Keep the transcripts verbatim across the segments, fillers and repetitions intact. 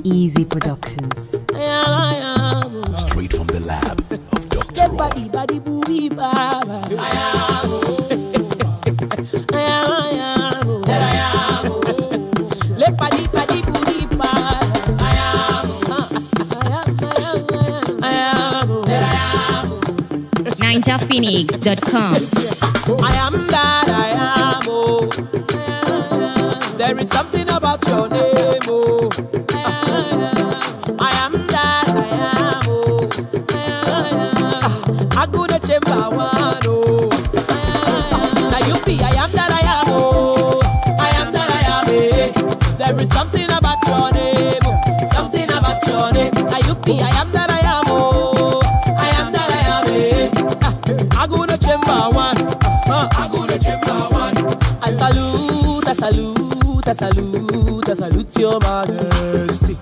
Easy Productions. Straight from the lab of Doctor Roy. I am. I am. I am. That I am. Let body body booty bar. I am. I am. I am. That I am. ninja phoenix dot com. I am that I am. Oh, there is something about your name. Oh, I am that I am. Oh, I go to chamber one. Oh, now you be I am that I am. Oh, I am that I am. Eh. There is something about your name. Something about your name. Now you be I am that I am. Oh, I am that I am. Eh. I go to chamber one. I go to chamber one. I salute, I salute, I salute, I salute your majesty.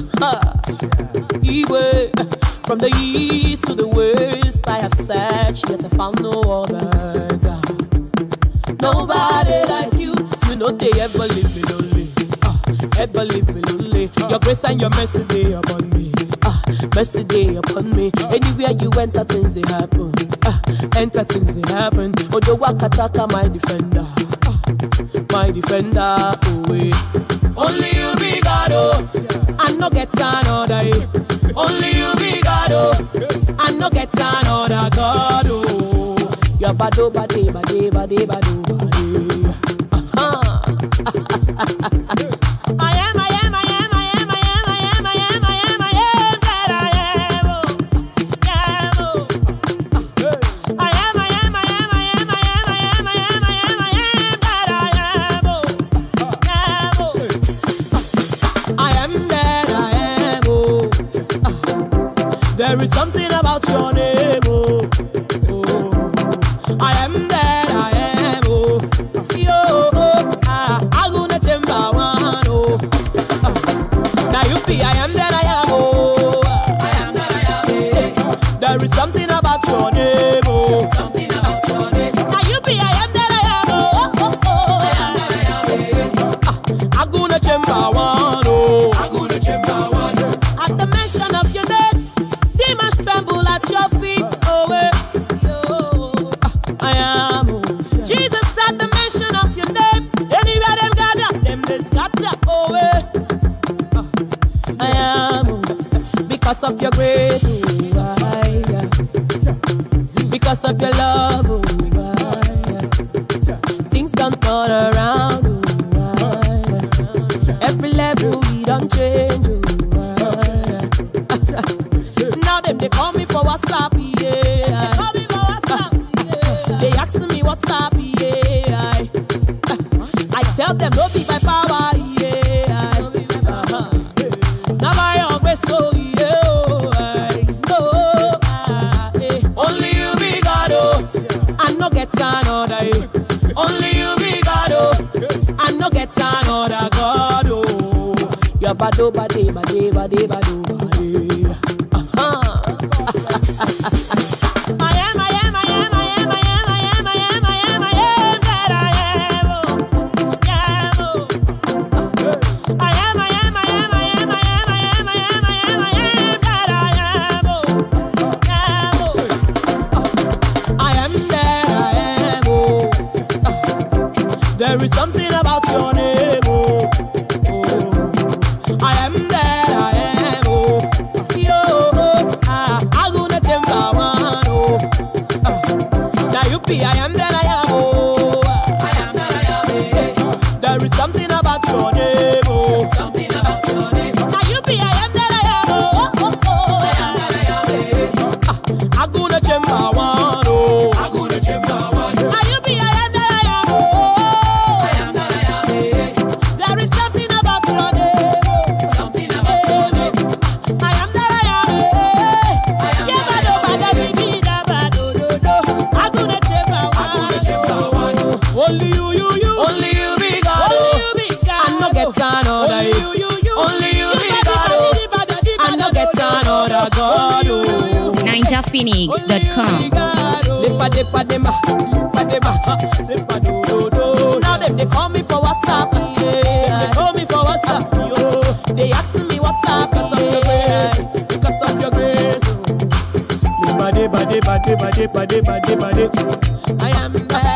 Anyway, from the east to the west, I have searched, yet I found no other God. Nobody like you, you know they ever leave me lonely. Uh, ever leave me lonely. Your grace and your mercy they upon me. Uh, mercy they upon me. Anywhere you enter, things they happen. Uh, enter things they happen. Ojo Wakataka, my defender. Uh, my defender. Oh, yeah. Only you be God, oh. I no get another. Eh. Only you be God, oh. I no get another God, oh. Your bado bade bade bade bado bade. Uh-huh. I am, I am, I am, I am, I am, I am, I am, I am, I am that I am, oh. Yeah, oh. I am, I am, I am, I am, I am, I am, I am, I am, I am that I am, oh. Yeah, oh. I am that I am, oh. There is something about your name, oh. Oh. I am that I am, oh. Yo, oh. Ah, I gonna chamber one, oh. Ah. Now you be I am that I am, oh. I am that I am, eh. There is something about your name, oh. Something about your name. Now you be I am that I am, oh. Oh, oh, oh. I am that I am, eh. Ah, I gonna chamber one, oh. I gonna chamber one. At the mention of your name, demons tremble at your feet, oh, eh. Yo, ah, I am, oh. Jesus at the mention of your name, anywhere them gather, them they scatter, oh, eh. Ah, I am, oh. Because of your grace, oh, I, yeah. Because of your love, oh, I, yeah. Things don't turn around, oh, I, yeah. Every level we don't change, oh, I, yeah. Now them they call me for WhatsApp, yeah. Call me for WhatsApp, yeah. They ask me what's up, yeah. I, I tell them no be my power, yeah. Uh-huh. Now my own grace, so yeah. Oh, I know, ah, eh. Only you be God, oh. I no get another, eh. Only you be God, oh. I no get another God, oh. Your bado bade bade bade bado bade. Uh-huh. I am, I am, I am, I am, I am, I am, I am, I am, I am that I am, oh. Yeah, oh. I am, I am, I am, I am, I am, I am, I am, I am, I am that I am, oh. Yeah, oh. I am that I am, oh. There is something about your name, oh. Oh. I am that I am, oh. Yo, oh. Ah, I gonna chamber one, oh. Ah. Now you be I am that I am, oh. I am that I am, eh. There is something about your name, oh. Something about your name. Now you be I am that I am, oh. Oh, oh, oh. I am that I am, eh. Ah, I gonna chamber one, oh. I gonna chamber one. Now you be I am that I am, oh. I am that I am, eh. There is something about your name, oh. Something about your name. I am that I am, eh. I am yeah, that I am, eh. I gonna chamber one. I gonna chamber one. Only you, you, you. Only you be God, oh. Only you be God. I no get another. Only you, you, you. Only you be God, oh. I no get another God, oh. ninja phoenix dot com. Lepa depa dema, lepa dema, sepa do do do. Now them they call me for WhatsApp, yeah. They call me for WhatsApp, yo. They ask me what's up. body, body, body, body, body, body. I am the